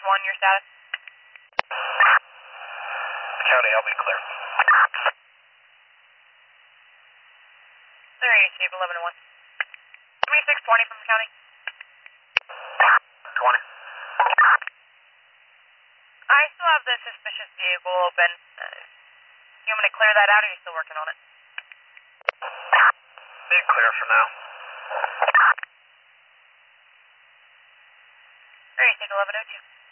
1, your status? County, I'll be clear. There, Steve, 11 and 1. Give me 620 from the county. 20. I still have the suspicious vehicle open. You want me to clear that out, or are you still working on it? Be clear for now. There, Steve, 1102.